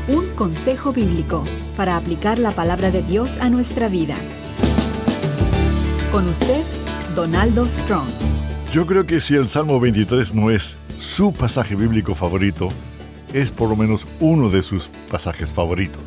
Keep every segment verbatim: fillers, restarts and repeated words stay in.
Un consejo bíblico para aplicar la palabra de Dios a nuestra vida. Con usted, Donaldo Strong. Yo creo que si el Salmo veintitrés no es su pasaje bíblico favorito, es por lo menos uno de sus pasajes favoritos.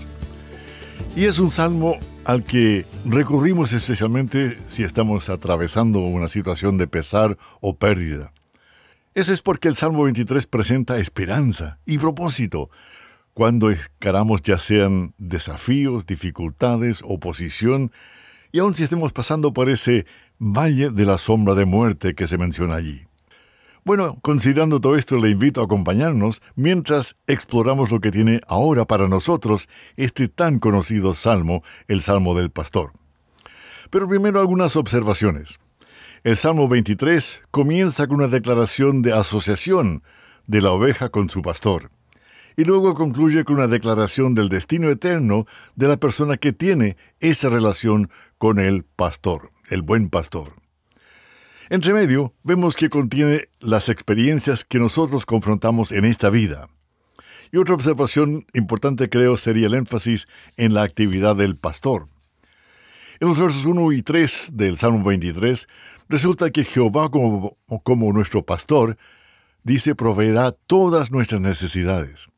Y es un salmo al que recurrimos especialmente si estamos atravesando una situación de pesar o pérdida. Eso es porque el Salmo veintitrés presenta esperanza y propósito cuando encaramos ya sean desafíos, dificultades, oposición, y aun si estemos pasando por ese valle de la sombra de muerte que se menciona allí. Bueno, considerando todo esto, le invito a acompañarnos mientras exploramos lo que tiene ahora para nosotros este tan conocido salmo, el Salmo del Pastor. Pero primero algunas observaciones. El Salmo veintitrés comienza con una declaración de asociación de la oveja con su pastor, y luego concluye con una declaración del destino eterno de la persona que tiene esa relación con el pastor, el buen pastor. Entre medio, vemos que contiene las experiencias que nosotros confrontamos en esta vida. Y otra observación importante, creo, sería el énfasis en la actividad del pastor. En los versos uno y tres del Salmo veintitrés, resulta que Jehová, como, como nuestro pastor, dice, proveerá todas nuestras necesidades.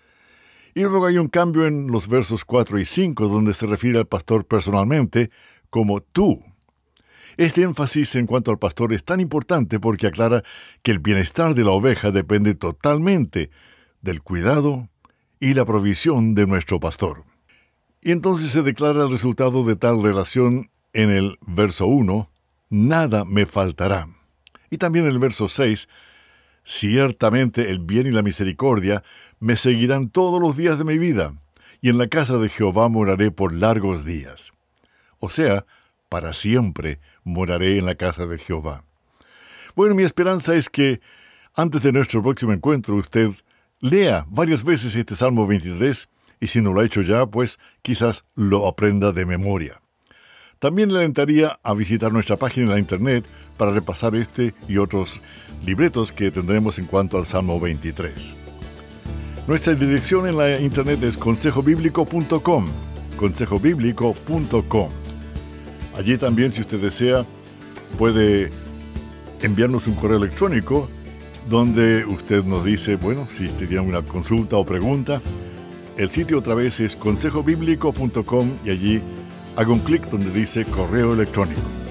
Y luego hay un cambio en los versos cuatro y cinco, donde se refiere al pastor personalmente como tú. Este énfasis en cuanto al pastor es tan importante porque aclara que el bienestar de la oveja depende totalmente del cuidado y la provisión de nuestro pastor. Y entonces se declara el resultado de tal relación en el verso uno, nada me faltará. Y también en el verso seis, ciertamente el bien y la misericordia me seguirán todos los días de mi vida, y en la casa de Jehová moraré por largos días. O sea, para siempre moraré en la casa de Jehová. Bueno, mi esperanza es que antes de nuestro próximo encuentro usted lea varias veces este Salmo veintitrés, y si no lo ha hecho ya, pues quizás lo aprenda de memoria. También le alentaría a visitar nuestra página en la internet para repasar este y otros libretos que tendremos en cuanto al Salmo veintitrés. Nuestra dirección en la internet es consejo bíblico punto com, consejo bíblico punto com. Allí también, si usted desea, puede enviarnos un correo electrónico donde usted nos dice, bueno, si tiene una consulta o pregunta. El sitio otra vez es consejo bíblico punto com y allí haga un clic donde dice correo electrónico.